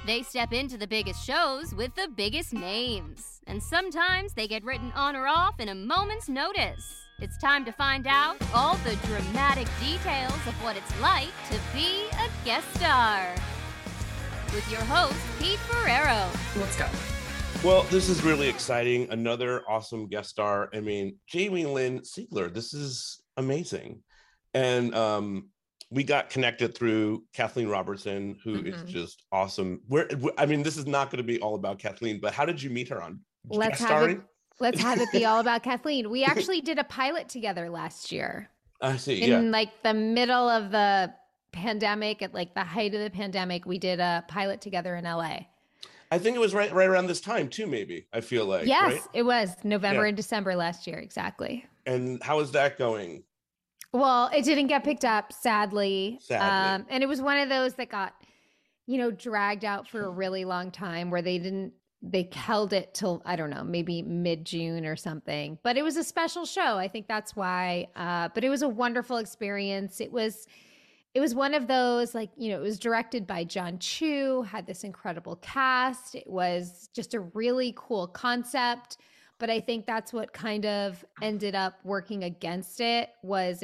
They step into the biggest shows with the biggest names, and sometimes they get written on or off in a moment's notice. It's time to find out all the dramatic details of what it's like to be a guest star. With your host, Pete Ferrero. Let's go. Well, this is really exciting. Another awesome guest star. I mean, Jamie Lynn Sigler, this is amazing. And we got connected through Kathleen Robertson, who is just awesome. This is not going to be all about Kathleen, but how did you meet her on Let's have it be all about Kathleen. We actually did a pilot together last year. I see. In like the middle of the pandemic, at like the height of the pandemic, we did a pilot together in LA. I think it was right around this time too, maybe. I feel like. Yes, right? It was November and December last year. Exactly. And how is that going? Well, it didn't get picked up, sadly. And it was one of those that got, dragged out for a really long time where they held it till, I don't know, maybe mid-June or something. But it was a special show. I think that's why. But it was a wonderful experience. It was one of those, it was directed by John Chu, had this incredible cast. It was just a really cool concept. But I think that's what kind of ended up working against it was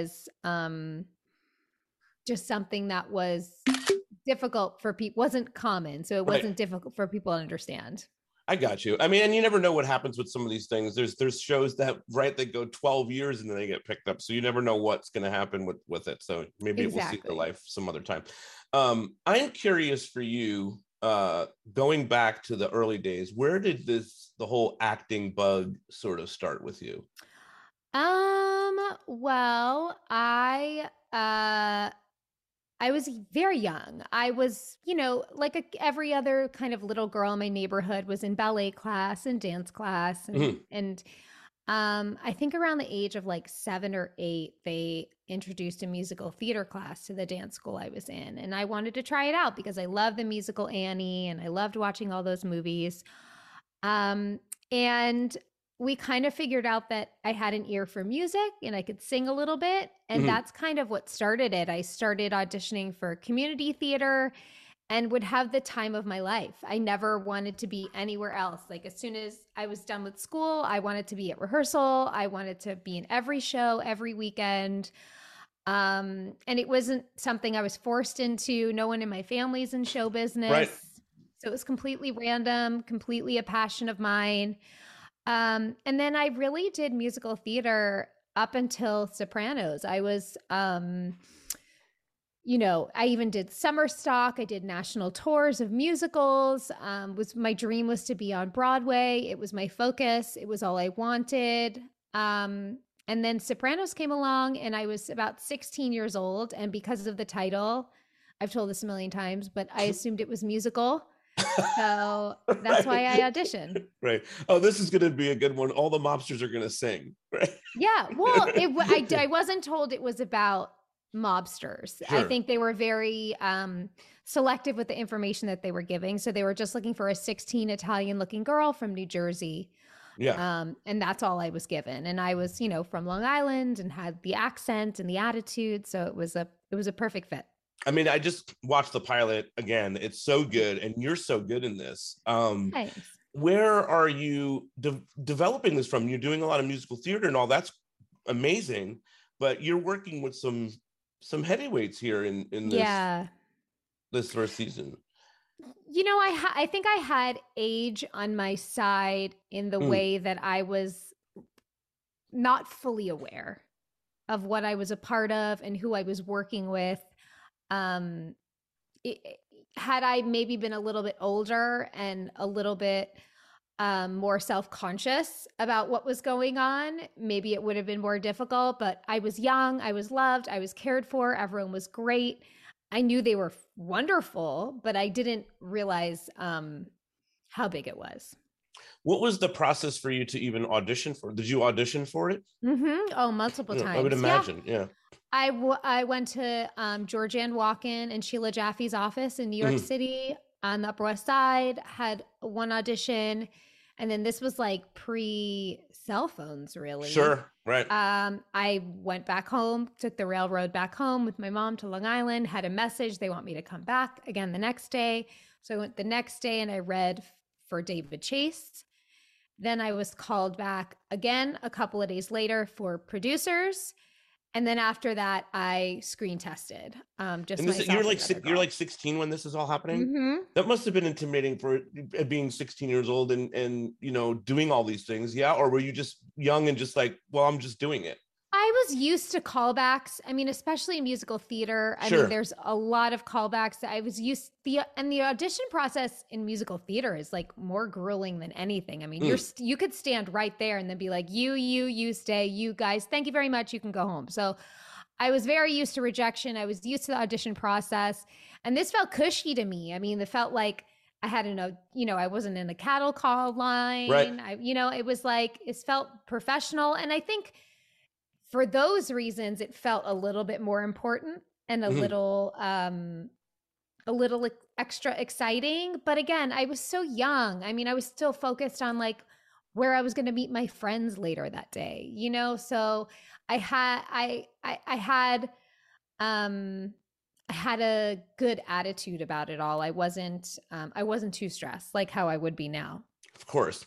just something that was difficult for people, wasn't common. So it wasn't difficult for people to understand. I got you. I mean, and you never know what happens with some of these things. There's shows that go 12 years and then they get picked up. So you never know what's going to happen with it. So maybe it will see their life some other time. I'm curious for you, going back to the early days, where did the whole acting bug sort of start with you? Well, I was very young. I was, like every other kind of little girl in my neighborhood, was in ballet class and dance class. And I think around the age of like 7 or 8, they introduced a musical theater class to the dance school I was in. And I wanted to try it out because I love the musical Annie and I loved watching all those movies. And we kind of figured out that I had an ear for music and I could sing a little bit. And that's kind of what started it. I started auditioning for community theater and would have the time of my life. I never wanted to be anywhere else. Like as soon as I was done with school, I wanted to be at rehearsal. I wanted to be in every show, every weekend. And it wasn't something I was forced into. No one in my family's in show business. Right. So it was completely random, completely a passion of mine. And then I really did musical theater up until Sopranos. I was, I even did summer stock. I did national tours of musicals. My dream was to be on Broadway. It was my focus. It was all I wanted. And then Sopranos came along and I was about 16 years old. And because of the title, I've told this a million times, but I assumed it was musical. So that's why I auditioned. Right. Oh, this is going to be a good one. All the mobsters are going to sing. Right. Yeah. Well, I wasn't told it was about mobsters. Sure. I think they were very selective with the information that they were giving. So they were just looking for a 16 Italian looking girl from New Jersey. Yeah. And that's all I was given. And I was, from Long Island and had the accent and the attitude. So it was a perfect fit. I mean, I just watched the pilot again. It's so good. And you're so good in this. Thanks. Where are you developing this from? You're doing a lot of musical theater and all. That's amazing. But you're working with some heavyweights here in this first season. I think I had age on my side in the way that I was not fully aware of what I was a part of and who I was working with. Had I maybe been a little bit older and a little bit more self-conscious about what was going on, maybe it would have been more difficult, but I was young, I was loved, I was cared for, everyone was great. I knew they were wonderful, but I didn't realize how big it was. What was the process for you to even audition for? Did you audition for it? Mm-hmm. Oh, multiple times. I would imagine, yeah. I went to Georgianne Walken and Sheila Jaffe's office in New York City on the Upper West Side, had one audition. And then this was like pre-cell phones, really. Sure, right. I went back home, took the railroad back home with my mom to Long Island, had a message. They want me to come back again the next day. So I went the next day and I read for David Chase. Then I was called back again a couple of days later for producers. And then after that, I screen tested. Just and you're like 16 when this is all happening. Mm-hmm. That must have been intimidating for being 16 years old and doing all these things. Yeah, or were you just young and just like, well, I'm just doing it? I was used to callbacks. I mean, especially in musical theater. I mean, there's a lot of callbacks. I was used the audition process in musical theater is like more grueling than anything. I mean, you could stand right there and then be like, you stay, you guys, thank you very much. You can go home. So I was very used to rejection. I was used to the audition process, and this felt cushy to me. I mean, it felt like I had I wasn't in a cattle call line. Right. It was like, it felt professional. And I think for those reasons, it felt a little bit more important and a little extra exciting. But again, I was so young. I mean, I was still focused on like where I was going to meet my friends later that day, So I had a good attitude about it all. I wasn't too stressed like how I would be now. Of course.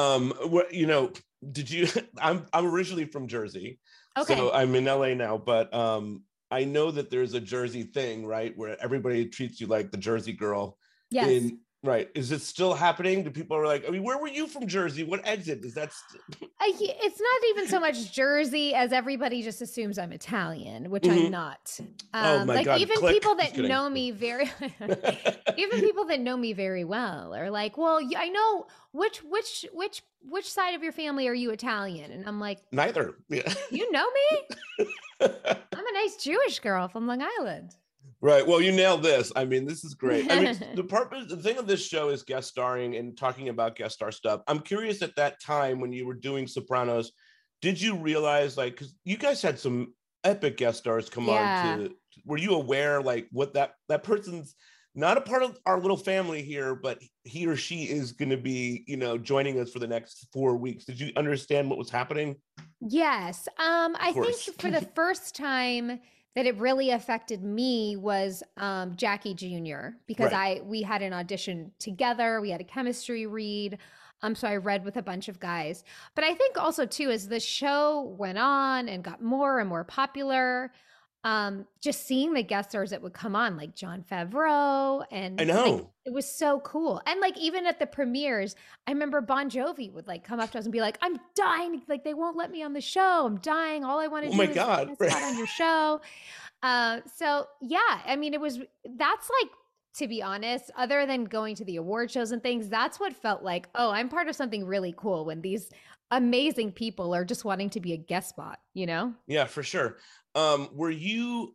Did you? I'm originally from Jersey. Okay. So I'm in LA now, but I know that there's a Jersey thing, right, where everybody treats you like the Jersey girl. Yes. Right. Is it still happening? Do people are like, I mean, where were you from Jersey? What exit is that? It's not even so much Jersey as everybody just assumes I'm Italian, which I'm not. Oh my God. Even people that know me even people that know me very well are like, well, I know which side of your family are you Italian? And I'm like, neither. Yeah. You know me? I'm a nice Jewish girl from Long Island. Right. Well, you nailed this. I mean, this is great. I mean, the thing of this show is guest starring and talking about guest star stuff. I'm curious, at that time when you were doing Sopranos, did you realize, like, because you guys had some epic guest stars come on were you aware, like, what that person's not a part of our little family here, but he or she is going to be, joining us for the next 4 weeks? Did you understand what was happening? Yes. I think for the first time that it really affected me was Jackie Jr. because we had an audition together. We had a chemistry read. So I read with a bunch of guys. But I think also too, as the show went on and got more and more popular, just seeing the guest stars that would come on, like Jon Favreau, and I know, like, it was so cool. And like even at the premieres, I remember Bon Jovi would like come up to us and be like, "I'm dying! Like they won't let me on the show. I'm dying. All I want to do is get on your show." So yeah, I mean, that's like, to be honest, other than going to the award shows and things, that's what felt like, oh, I'm part of something really cool when these amazing people are just wanting to be a guest spot, Yeah, for sure. Were you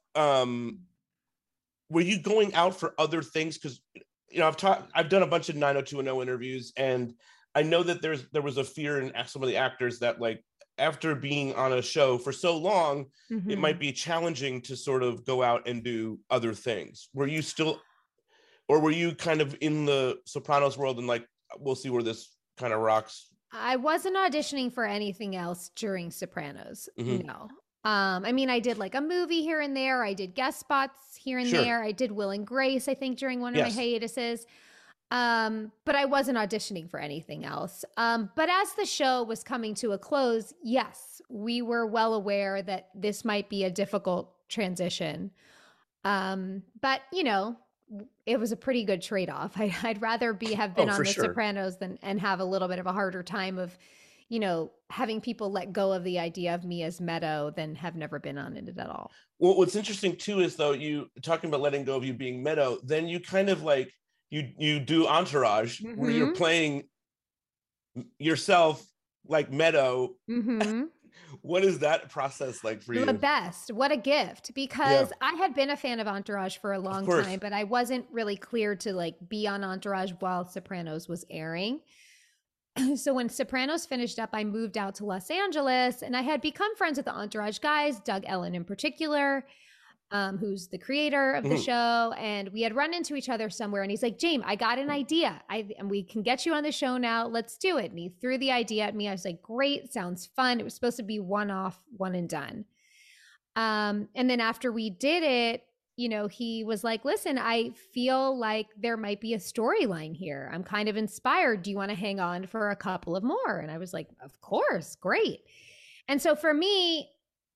going out for other things? Because I've done a bunch of 90210 interviews, and I know that there was a fear in some of the actors that, like, after being on a show for so long, it might be challenging to sort of go out and do other things. Were you still, or were you kind of in the Sopranos world and like, we'll see where this kind of rocks? I wasn't auditioning for anything else during Sopranos. No. I mean, I did like a movie here and there. I did guest spots here and there. I did Will and Grace, I think, during one of my hiatuses. But I wasn't auditioning for anything else. But as the show was coming to a close, yes, we were well aware that this might be a difficult transition. But it was a pretty good trade-off. I'd rather have been on The Sopranos and have a little bit of a harder time of, having people let go of the idea of me as Meadow than have never been on it at all. Well, what's interesting too is, though, you talking about letting go of you being Meadow, then you kind of like, you do Entourage, where you're playing yourself like Meadow. What is that process like for you? The best. What a gift. Because I had been a fan of Entourage for a long time, but I wasn't really clear to like be on Entourage while Sopranos was airing. So when Sopranos finished up, I moved out to Los Angeles, and I had become friends with the Entourage guys, Doug Ellin in particular, who's the creator of the show. And we had run into each other somewhere, and he's like, "James, I got an idea. And we can get you on the show now. Let's do it." And he threw the idea at me. I was like, "Great. Sounds fun." It was supposed to be one-off, one and done. And then after we did it, he was like, listen, I feel like there might be a storyline here. I'm kind of inspired. Do you want to hang on for a couple of more? And I was like, of course, great. And so for me,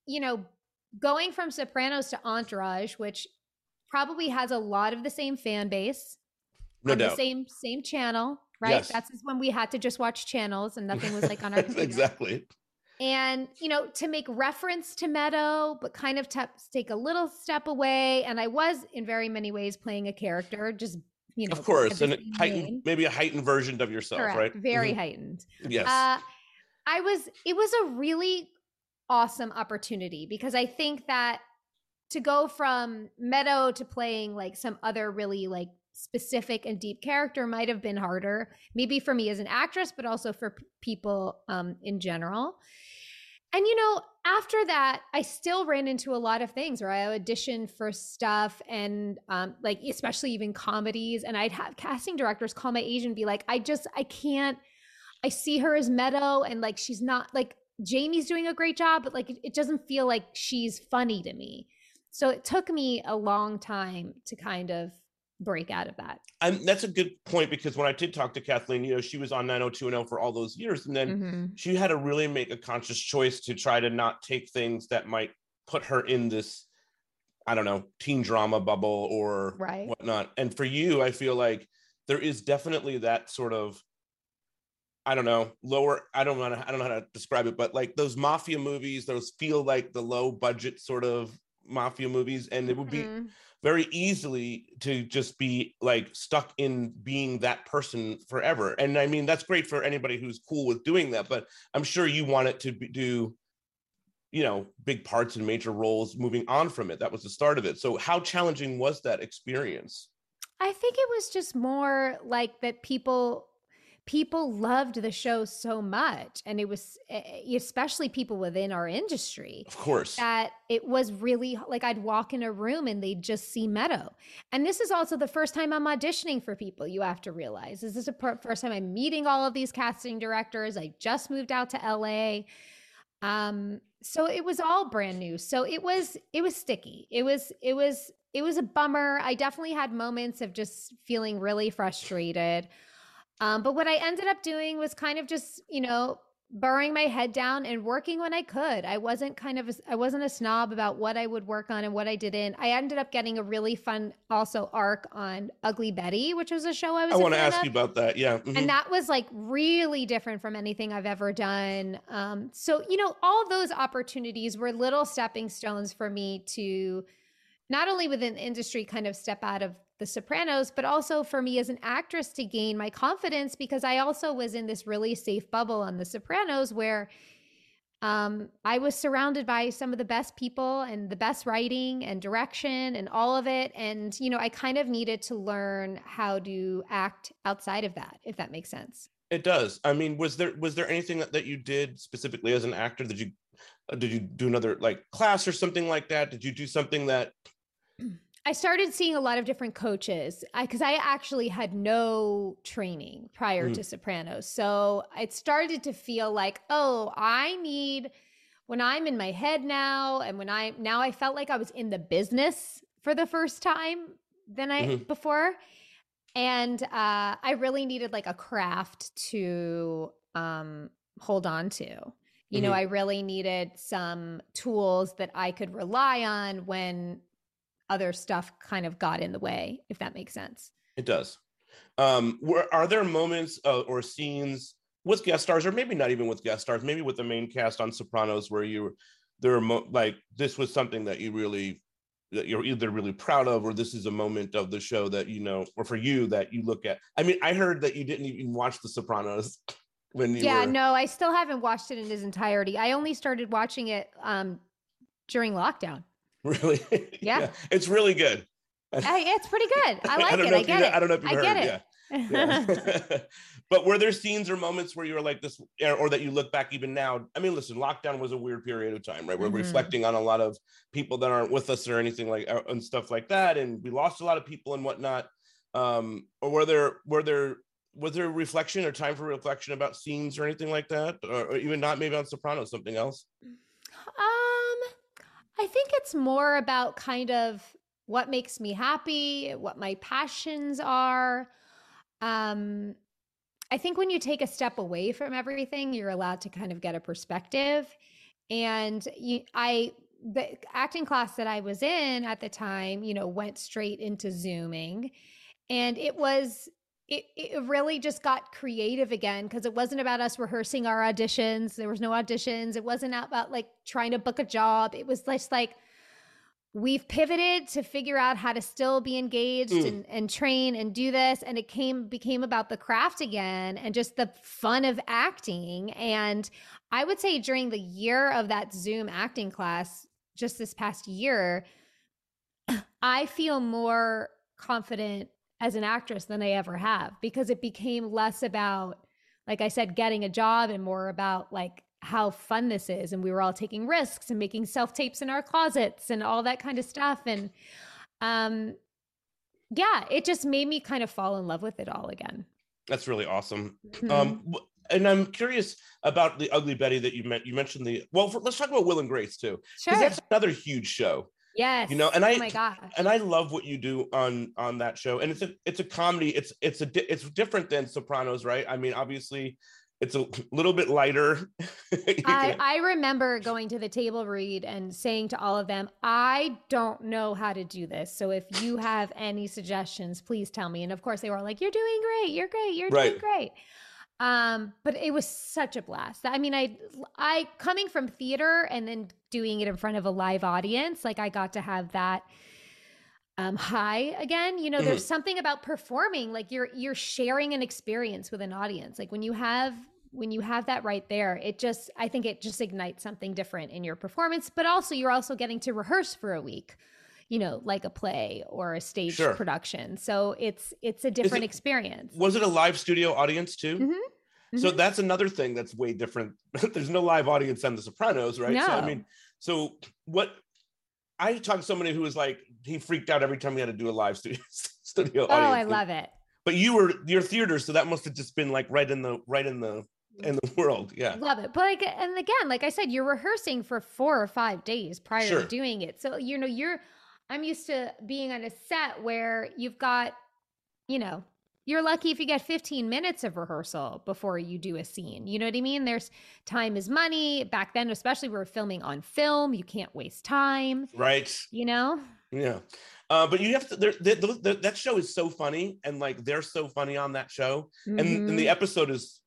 going from Sopranos to Entourage, which probably has a lot of the same fan base, no on doubt. the same channel, right? Yes. That's when we had to just watch channels and nothing was like on our computer. Exactly. And, to make reference to Meadow, but kind of take a little step away. And I was in very many ways playing a character, just, of course. And maybe a heightened version of yourself, correct, right? Very heightened. Yes. It was a really awesome opportunity because I think that to go from Meadow to playing like some other really like specific and deep character might have been harder, maybe for me as an actress, but also for people in general. And, after that, I still ran into a lot of things where I auditioned for stuff and like, especially even comedies. And I'd have casting directors call my agent and be like, I can't, I see her as Meadow and like, she's not like, Jamie's doing a great job, but like, it doesn't feel like she's funny to me. So it took me a long time to kind of break out of that. And that's a good point, because when I did talk to Kathleen, she was on 90210 for all those years. And then she had to really make a conscious choice to try to not take things that might put her in this, I don't know, teen drama bubble or whatnot. And for you, I feel like there is definitely that sort of, I don't know, lower, I don't know how to describe it, but like those mafia movies, those feel like the low budget sort of mafia movies. And it would be very easily to just be like stuck in being that person forever. And I mean, that's great for anybody who's cool with doing that, but I'm sure you want it to do, big parts and major roles moving on from it. That was the start of it. So how challenging was that experience? I think it was just more like that people loved the show so much. And it was especially people within our industry. Of course. That it was really like I'd walk in a room and they'd just see Meadow. And this is also the first time I'm auditioning for people, you have to realize. This is the first time I'm meeting all of these casting directors. I just moved out to LA. So it was all brand new. So it was sticky. It was a bummer. I definitely had moments of just feeling really frustrated. But what I ended up doing was kind of just, burrowing my head down and working when I could. I wasn't a snob about what I would work on and what I didn't. I ended up getting a really fun also arc on Ugly Betty, which was a show I want to ask you about that. Yeah. Mm-hmm. And that was like really different from anything I've ever done. So, all those opportunities were little stepping stones for me to not only within the industry kind of step out of The Sopranos, but also for me as an actress to gain my confidence, because I also was in this really safe bubble on The Sopranos where I was surrounded by some of the best people and the best writing and direction and all of it. And, I kind of needed to learn how to act outside of that, if that makes sense. It does. I mean, was there anything that you did specifically as an actor? Did you do another like class or something like that? Did you do something that... I started seeing a lot of different coaches because I actually had no training prior to Sopranos. So it started to feel like, when I'm in my head now, and I felt like I was in the business for the first time than before. And I really needed like a craft to hold on to. I really needed some tools that I could rely on when other stuff kind of got in the way, if that makes sense. It does. Are there moments or scenes with guest stars, or maybe not even with guest stars, maybe with the main cast on Sopranos, where this was something that you're either really proud of, or this is a moment of the show that, or for you that you look at? I mean, I heard that you didn't even watch The Sopranos when you were... No, I still haven't watched it in its entirety. I only started watching it during lockdown. Really? Yeah. It's really good. It's pretty good. I like it. I get it. I don't know if you've heard. I get it. Yeah. But were there scenes or moments where you were like this, or that you look back even now? I mean, listen, lockdown was a weird period of time, right? We're reflecting on a lot of people that aren't with us or anything like, and stuff like that. And we lost a lot of people and whatnot. Or was there reflection or time for reflection about scenes or anything like that? Or even not, maybe on Sopranos, something else? I think it's more about kind of what makes me happy, what my passions are. I think when you take a step away from everything, you're allowed to kind of get a perspective. And the acting class that I was in at the time, went straight into Zooming. And it really just got creative again, because it wasn't about us rehearsing our auditions. There was no auditions. It wasn't about like trying to book a job. It was just like, we've pivoted to figure out how to still be engaged and train and do this. And it became about the craft again and just the fun of acting. And I would say during the year of that Zoom acting class, just this past year, I feel more confident as an actress than I ever have, because it became less about, like I said, getting a job and more about like how fun this is. And we were all taking risks and making self-tapes in our closets and all that kind of stuff. And yeah, it just made me kind of fall in love with it all again. That's really awesome. And I'm curious about the Ugly Betty that you mentioned let's talk about Will and Grace too. Sure. Because that's another huge show. Yes. And oh my gosh. And I love what you do on that show. And it's a comedy. It's different than Sopranos, right? I mean, obviously it's a little bit lighter. I remember going to the table read and saying to all of them, I don't know how to do this. So if you have any suggestions, please tell me. And of course they were like, you're doing great. You're great. You're doing great. But it was such a blast. I mean, I coming from theater and then doing it in front of a live audience, like I got to have that high again. There's something about performing, like you're sharing an experience with an audience. Like when you have that right there, I think it just ignites something different in your performance, but also you're also getting to rehearse for a week, like a play or a stage production. So it's a different experience. Was it a live studio audience too? Mm-hmm. So that's another thing that's way different. There's no live audience on The Sopranos, right? No. So I talked to somebody who was like, he freaked out every time we had to do a live studio audience. Oh, I love it. But your theater, so that must have just been like right in the world. Yeah. Love it. But and again, like I said, you're rehearsing for 4 or 5 days prior to doing it. So, I'm used to being on a set where you've got, you're lucky if you get 15 minutes of rehearsal before you do a scene. You know what I mean? There's time is money. Back then, especially we were filming on film. You can't waste time. Right. Yeah. But you have to, that show is so funny. And like, they're so funny on that show. Mm-hmm. And the episode is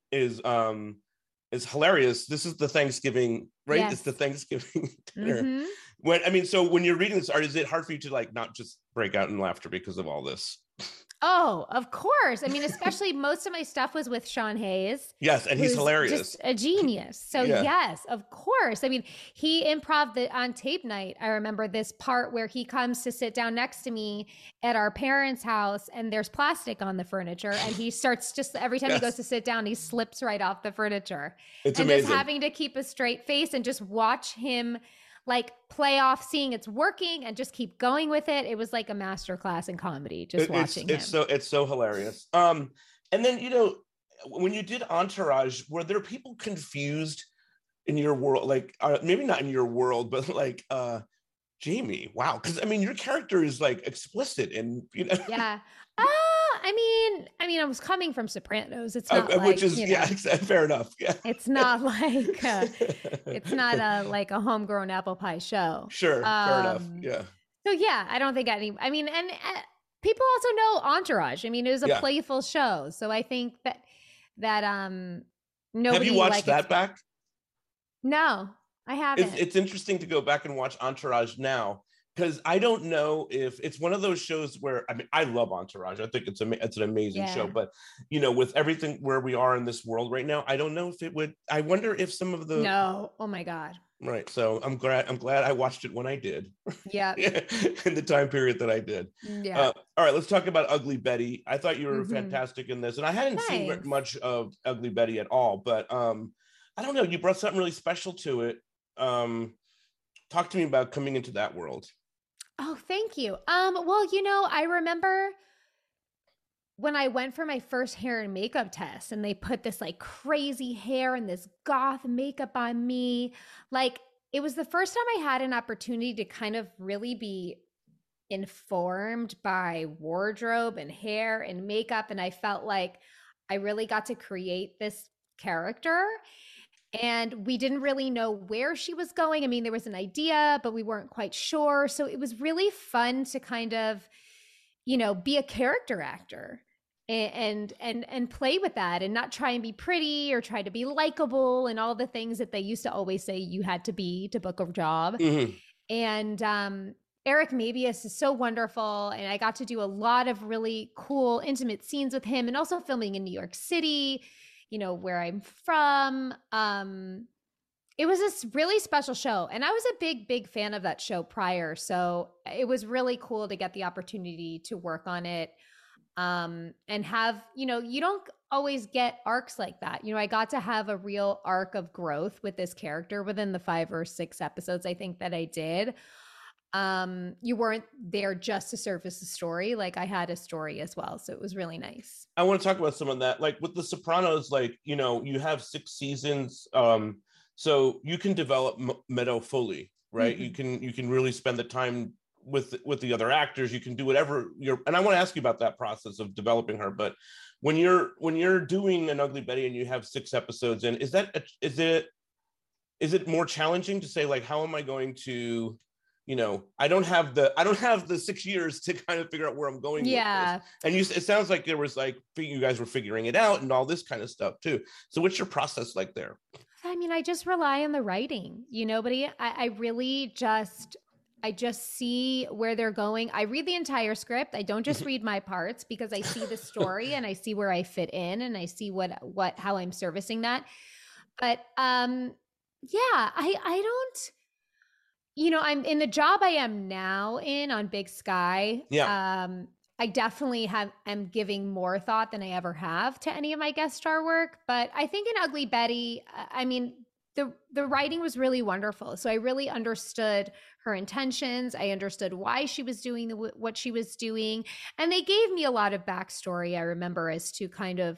hilarious. This is the Thanksgiving, right? Yes. It's the Thanksgiving dinner. Mm-hmm. So when you're reading this, is it hard for you to like, not just break out in laughter because of all this? Oh, of course. I mean, especially most of my stuff was with Sean Hayes. Yes, and he's hilarious. Just a genius. So yes, of course. I mean, he improv on tape night. I remember this part where he comes to sit down next to me at our parents' house and there's plastic on the furniture. And he starts just every time he goes to sit down, he slips right off the furniture. It's amazing. Just having to keep a straight face and just watch him like play off seeing it's working and just keep going with it. It was like a masterclass in comedy, watching him. It's so hilarious. And then, when you did Entourage, were there people confused in your world? Like, maybe not in your world, but like, Jamie, wow. Cause I mean, your character is like explicit and, Yeah. I was coming from Sopranos. It's not like, which is, fair enough. Yeah. It's not like, like a homegrown apple pie show. Sure. Fair enough. Yeah. So yeah, I don't think and people also know Entourage. I mean, it was a playful show. So I think that nobody. Have you watched that back? No, I haven't. It's interesting to go back and watch Entourage now. Because I don't know if it's one of those shows where, I mean, I love Entourage. I think it's an amazing show. But, with everything where we are in this world right now, I don't know if it would, I wonder if some of the. No. Oh my God. Right. So I'm glad I watched it when I did. Yeah. In the time period that I did. Yeah. All right. Let's talk about Ugly Betty. I thought you were fantastic in this. And I hadn't seen much of Ugly Betty at all. But I don't know. You brought something really special to it. Talk to me about coming into that world. Oh, thank you. Well, I remember when I went for my first hair and makeup test and they put this like crazy hair and this goth makeup on me. Like, it was the first time I had an opportunity to kind of really be informed by wardrobe and hair and makeup. And I felt like I really got to create this character. And we didn't really know where she was going. I mean, there was an idea, but we weren't quite sure. So it was really fun to kind of, be a character actor and play with that and not try and be pretty or try to be likable and all the things that they used to always say you had to be to book a job. Mm-hmm. And Eric Mabius is so wonderful. And I got to do a lot of really cool, intimate scenes with him and also filming in New York City, where I'm from. It was this really special show. And I was a big, big fan of that show prior. So it was really cool to get the opportunity to work on it. And have, you don't always get arcs like that. I got to have a real arc of growth with this character within the 5 or 6 episodes, I think, that I did. You weren't there just to surface the story. Like, I had a story as well. So it was really nice. I want to talk about some of that. Like with The Sopranos, like, you have 6 seasons. So you can develop Meadow fully, right? Mm-hmm. You can really spend the time with the other actors. You can do whatever and I want to ask you about that process of developing her. But when you're doing An Ugly Betty and you have 6 episodes in, is it more challenging to say, like, how am I going to, I don't have the 6 years to kind of figure out where I'm going. Yeah. With this. And it sounds like there was like, you guys were figuring it out and all this kind of stuff too. So what's your process like there? I mean, I just rely on the writing, but I really just see where they're going. I read the entire script. I don't just read my parts because I see the story and I see where I fit in and I see how I'm servicing that. But I don't, I'm in the job I am now on Big Sky. Yeah. I definitely am giving more thought than I ever have to any of my guest star work. But I think in Ugly Betty, I mean, the writing was really wonderful. So I really understood her intentions. I understood why she was doing what she was doing. And they gave me a lot of backstory, I remember, as to kind of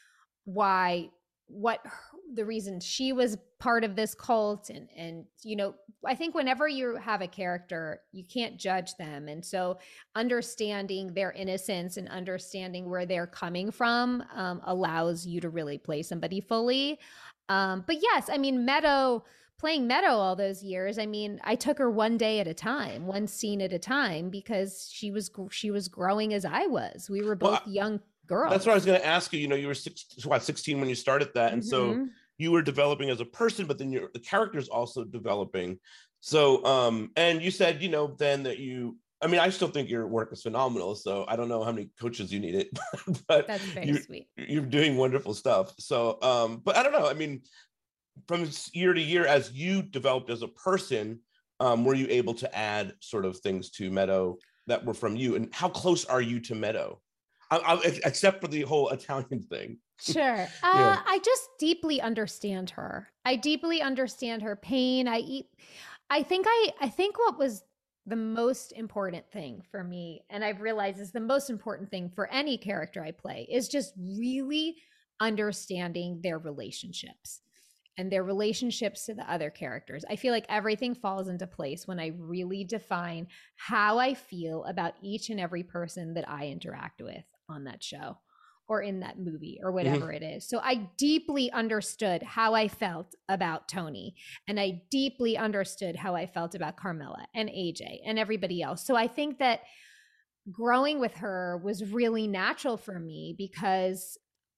the reason she was part of this cult. And I think whenever you have a character, you can't judge them. And so understanding their innocence and understanding where they're coming from allows you to really play somebody fully. But yes, I mean, playing Meadow all those years, I mean, I took her one day at a time, one scene at a time, because she was growing as I was. We were both young girls. That's what I was going to ask you. You were 16 when you started that. And so you were developing as a person, but then the character's also developing. So, and you said, then that I still think your work is phenomenal. So I don't know how many coaches you needed, but that's very sweet. You're doing wonderful stuff. So, but I don't know. I mean, from year to year, as you developed as a person, were you able to add sort of things to Meadow that were from you? And how close are you to Meadow? Except for the whole Italian thing. Sure. I just deeply understand her. I deeply understand her pain. I think what was the most important thing for me, and I've realized is the most important thing for any character I play, is just really understanding their relationships and their relationships to the other characters. I feel like everything falls into place when I really define how I feel about each and every person that I interact with on that show or in that movie or whatever it is. So I deeply understood how I felt about Tony, and I deeply understood how I felt about Carmela and AJ and everybody else. So I think that growing with her was really natural for me because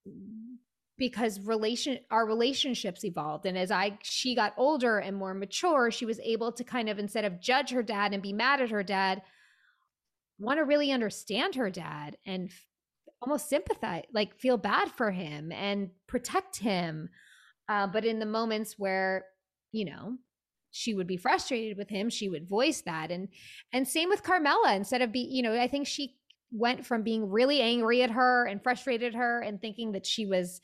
our relationships evolved. And as she got older and more mature, she was able to kind of, instead of judge her dad and be mad at her dad, want to really understand her dad and almost sympathize, like feel bad for him and protect him. But in the moments where, she would be frustrated with him, she would voice that. And same with Carmela. Instead of I think she went from being really angry at her and frustrated her and thinking that she was,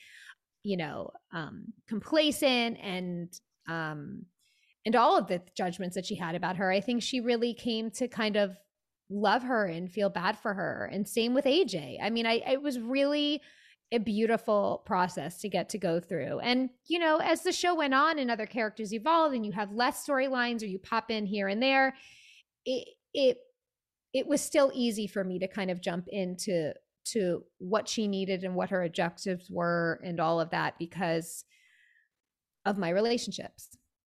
complacent and all of the judgments that she had about her. I think she really came to kind of love her and feel bad for her. And same with AJ. I mean, it was really a beautiful process to get to go through. And, as the show went on and other characters evolved and you have less storylines or you pop in here and there, it it was still easy for me to kind of jump into what she needed and what her objectives were and all of that because of my relationships.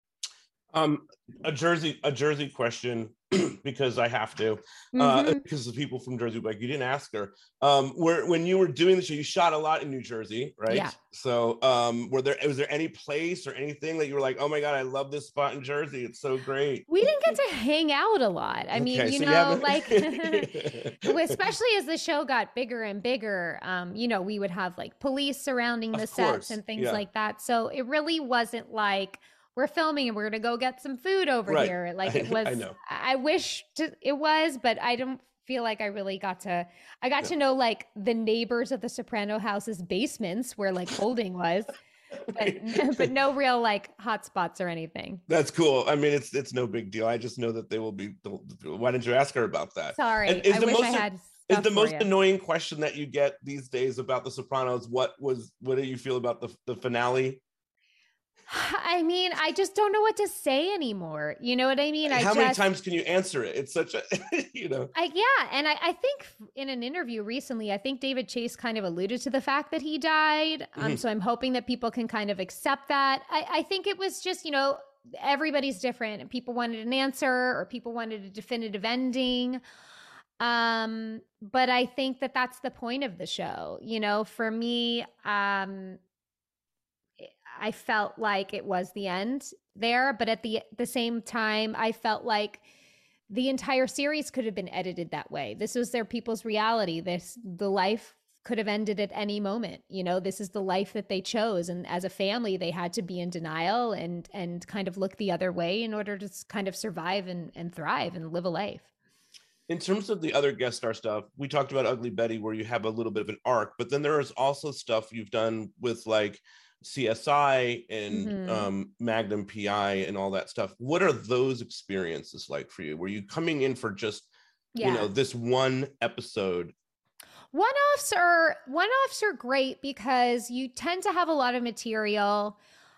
A Jersey question because I have to, because the people from Jersey, like, you didn't ask her. When you were doing the show, you shot a lot in New Jersey, right? Yeah. So, was there any place or anything that you were like, oh my God, I love this spot in Jersey, it's so great? We didn't get to hang out a lot. I mean, you know, like, especially as the show got bigger and bigger, you know, we would have like police surrounding the sets and things like that. So it really wasn't like, we're filming and we're going to go get some food over here. Like it was, I wish it was, but I don't feel like I really got to know like the neighbors of the Soprano house's basements where like Holding was, but no real like hot spots or anything. That's cool. I mean, it's no big deal. I just know that they will be, why didn't you ask her about that? Sorry. I wish I had. Is the most annoying question that you get these days about the Sopranos, what do you feel about the finale? I mean, I just don't know what to say anymore. You know what I mean? How many times can you answer it? It's such a, you know. And I think in an interview recently, I think David Chase kind of alluded to the fact that he died. So I'm hoping that people can kind of accept that. I think it was just, you know, everybody's different and people wanted an answer or people wanted a definitive ending. But I think that that's the point of the show. You know, for me, I felt like it was the end there, but at the same time, I felt like the entire series could have been edited that way. This was their people's reality. The life could have ended at any moment. You know, this is the life that they chose. And as a family, they had to be in denial and kind of look the other way in order to kind of survive and thrive and live a life. In terms of the other guest star stuff, we talked about Ugly Betty, where you have a little bit of an arc, but then there is also stuff you've done with like CSI and Magnum PI and all that stuff. What are those experiences like for you? Were you coming in for just, you know, this one episode? One-offs are great because you tend to have a lot of material.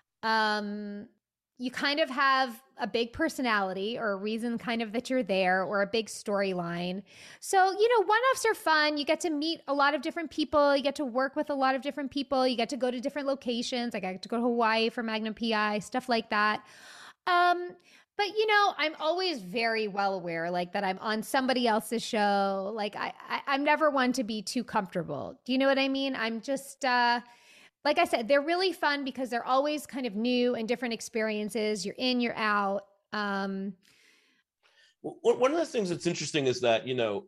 You kind of have a big personality or a reason kind of that you're there or a big storyline. So, you know, one-offs are fun. You get to meet a lot of different people. You get to work with a lot of different people. You get to go to different locations. Like I get to go to Hawaii for Magnum PI, stuff like that. But, you know, I'm always very well aware, like, that I'm on somebody else's show. Like, I'm never one to be too comfortable. Do you know what I mean? I'm just... like I said, they're really fun because they're always kind of new and different experiences. You're in, you're out. One of the things that's interesting is that, you know,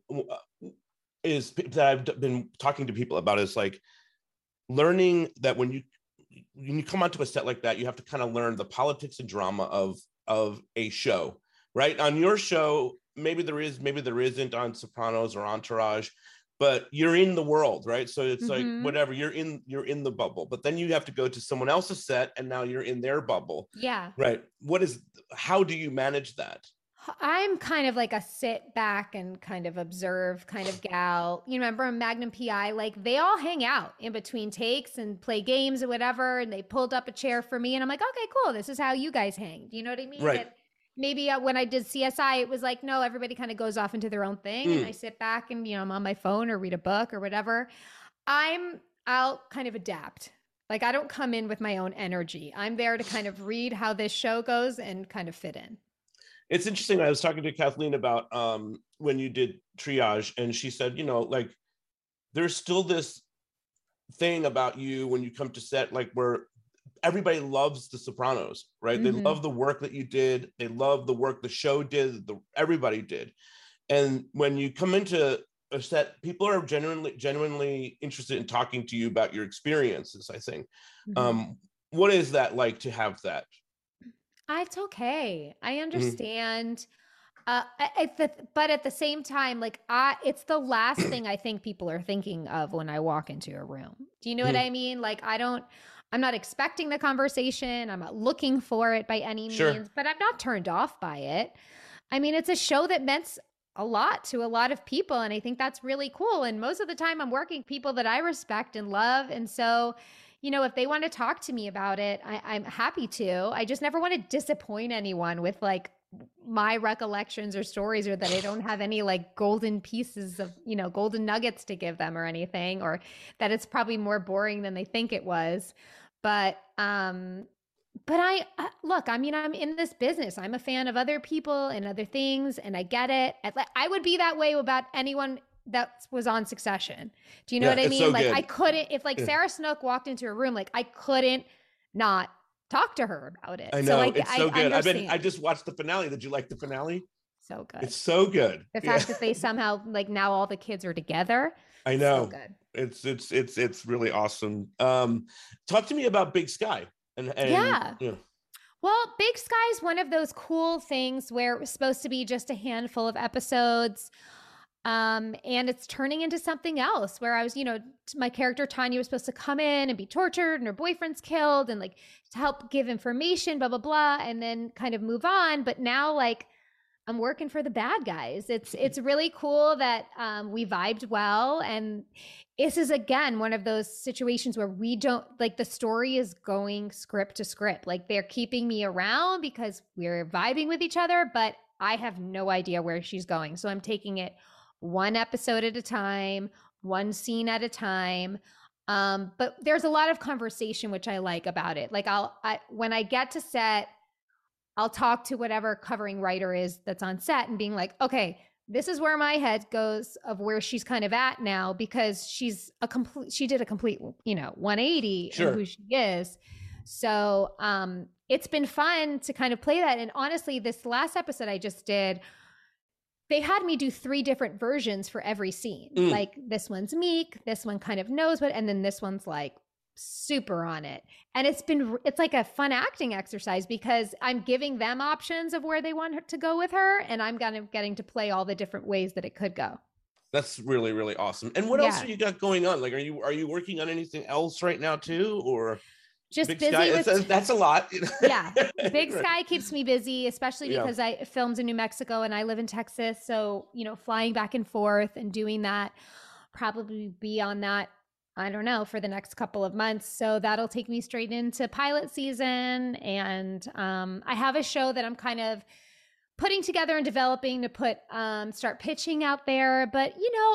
is that I've been talking to people about is like learning that when you come onto a set like that, you have to kind of learn the politics and drama of a show, right? On your show, maybe there is, maybe there isn't on Sopranos or Entourage, but you're in the world, right? So it's like, whatever, you're in the bubble, but then you have to go to someone else's set and now you're in their bubble. Yeah. Right. How do you manage that? I'm kind of like a sit back and kind of observe kind of gal. You remember in Magnum PI, like they all hang out in between takes and play games or whatever. And they pulled up a chair for me and I'm like, okay, cool. This is how you guys hang. Do you know what I mean? Right. Maybe when I did CSI, it was like, no, everybody kind of goes off into their own thing. And I sit back and, you know, I'm on my phone or read a book or whatever. I'll kind of adapt. Like I don't come in with my own energy. I'm there to kind of read how this show goes and kind of fit in. It's interesting. I was talking to Kathleen about when you did Triage, and she said, you know, like there's still this thing about you when you come to set, like where everybody loves The Sopranos, right? They love the work that you did. They love the work the show did, everybody did. And when you come into a set, people are genuinely interested in talking to you about your experiences, I think. What is that like to have that? It's okay. I understand. But at the same time, like it's the last thing I think people are thinking of when I walk into a room. Do you know what I mean? Like I'm not expecting the conversation. I'm not looking for it by any means, but I'm not turned off by it. I mean, it's a show that meant a lot to a lot of people. And I think that's really cool. And most of the time I'm working people that I respect and love. And so, you know, if they want to talk to me about it, I'm happy to. I just never want to disappoint anyone with like my recollections or stories, or that I don't have any like golden pieces of, golden nuggets to give them or anything, or that it's probably more boring than they think it was. But I look, I mean, I'm in this business. I'm a fan of other people and other things, and I get it. I would be that way about anyone that was on Succession. Do you know what I mean? So like good. I couldn't, if like Sarah Snook walked into a room, like I couldn't not talk to her about it. I know. So it's so good. understand. I just watched the finale. Did you like the finale? So good. It's so good. The fact that they somehow, like, now all the kids are together. I know. So good. It's really awesome. Talk to me about Big Sky. And yeah. Well, Big Sky is one of those cool things where it was supposed to be just a handful of episodes. And it's turning into something else where I was, my character Tanya was supposed to come in and be tortured and her boyfriend's killed and like to help give information, blah, blah, blah, and then kind of move on. But now like I'm working for the bad guys. It's really cool that we vibed well. And this is, again, one of those situations where we don't, like, the story is going script to script. Like, they're keeping me around because we're vibing with each other, but I have no idea where she's going. So I'm taking it one episode at a time, one scene at a time. But there's a lot of conversation, which I like about it. Like when I get to set, I'll talk to whatever covering writer is that's on set and being like, okay, this is where my head goes of where she's kind of at now, because she did a complete, 180 Sure. in who she is. So it's been fun to kind of play that. And honestly, this last episode I just did, they had me do 3 different versions for every scene. Like this one's meek, this one kind of knows what, and then this one's like super on it. And it's like a fun acting exercise because I'm giving them options of where they want her to go with her, and I'm kind of getting to play all the different ways that it could go. That's really, really awesome. And what else have you got going on? Like, are you working on anything else right now too, or just Big busy Sky? That's a lot. Yeah, Big Sky keeps me busy, especially because I filmed in New Mexico and I live in Texas. So flying back and forth and doing that, probably be on that, I don't know, for the next couple of months. So that'll take me straight into pilot season. And I have a show that I'm kind of putting together and developing to start pitching out there. But,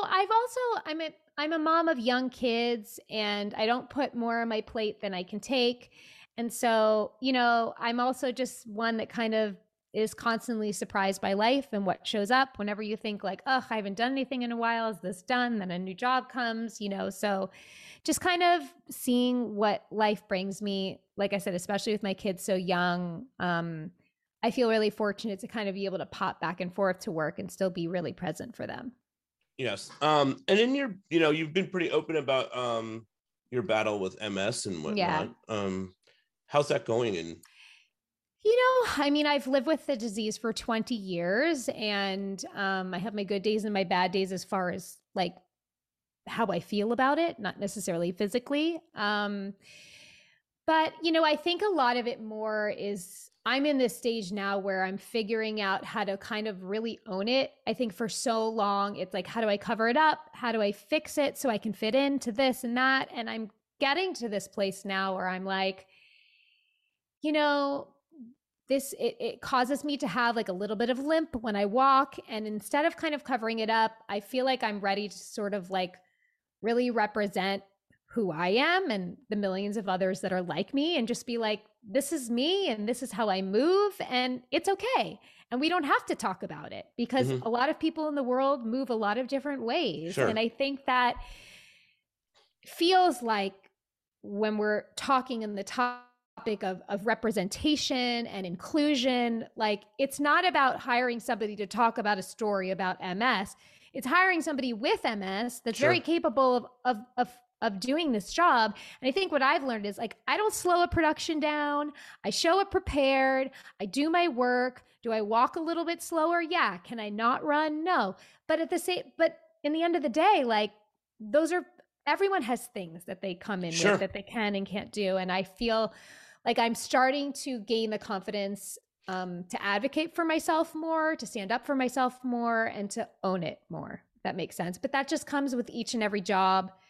I'm a mom of young kids, and I don't put more on my plate than I can take. And so, I'm also just one that kind of is constantly surprised by life and what shows up. Whenever you think like, oh, I haven't done anything in a while, is this done? Then a new job comes, so just kind of seeing what life brings me. Like I said, especially with my kids so young, I feel really fortunate to kind of be able to pop back and forth to work and still be really present for them. Yes. And in your, you've been pretty open about your battle with MS and whatnot. Yeah. How's that going? And I've lived with the disease for 20 years, and I have my good days and my bad days as far as like how I feel about it, not necessarily physically. But, I think a lot of it more is I'm in this stage now where I'm figuring out how to kind of really own it. I think for so long, it's like, how do I cover it up? How do I fix it so I can fit into this and that? And I'm getting to this place now where I'm like, it causes me to have like a little bit of limp when I walk. And instead of kind of covering it up, I feel like I'm ready to sort of like really represent who I am and the millions of others that are like me, and just be like, this is me and this is how I move, and it's okay. And we don't have to talk about it because a lot of people in the world move a lot of different ways. Sure. And I think that feels like when we're talking in the topic of representation and inclusion, like it's not about hiring somebody to talk about a story about MS. It's hiring somebody with MS that's very capable of doing this job. And I think what I've learned is like, I don't slow a production down. I show up prepared. I do my work. Do I walk a little bit slower? Yeah. Can I not run? No. But in the end of the day, like everyone has things that they come in with that they can and can't do. And I feel like I'm starting to gain the confidence to advocate for myself more, to stand up for myself more, and to own it more. If that makes sense. But that just comes with each and every job.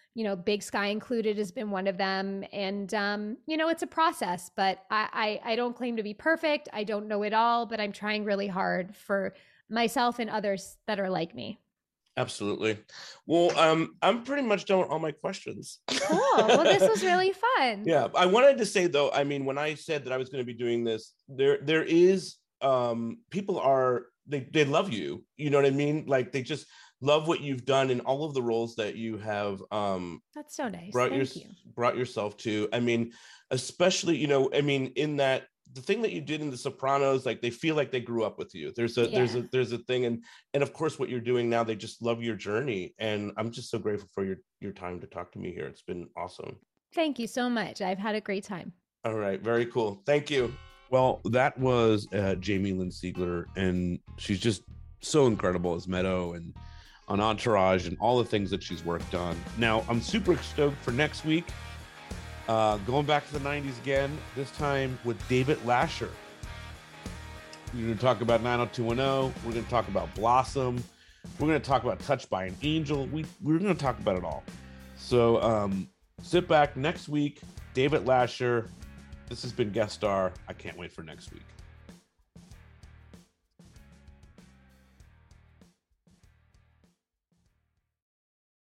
Big Sky Included has been one of them. And, it's a process, but I don't claim to be perfect. I don't know it all, but I'm trying really hard for myself and others that are like me. Absolutely. Well, I'm pretty much done with all my questions. Cool. Well, this was really fun. Yeah. I wanted to say though, I mean, when I said that I was going to be doing this, there is, people they love you. You know what I mean? Like they just love what you've done in all of the roles that you have, that's so nice. brought yourself to. I mean, especially, in that, the thing that you did in The Sopranos, like they feel like they grew up with you. There's a thing, and of course what you're doing now, they just love your journey, and I'm just so grateful for your time to talk to me here. It's been awesome. Thank you so much. I've had a great time. All right, very cool. Thank you. Well, that was Jamie Lynn Sigler, and she's just so incredible as Meadow and on Entourage and all the things that she's worked on. Now, I'm super stoked for next week. Going back to the 90s again, this time with David Lasher. We're going to talk about 90210. We're going to talk about Blossom. We're going to talk about Touched by an Angel. We're going to talk about it all. So sit back next week. David Lasher. This has been Guest Star. I can't wait for next week.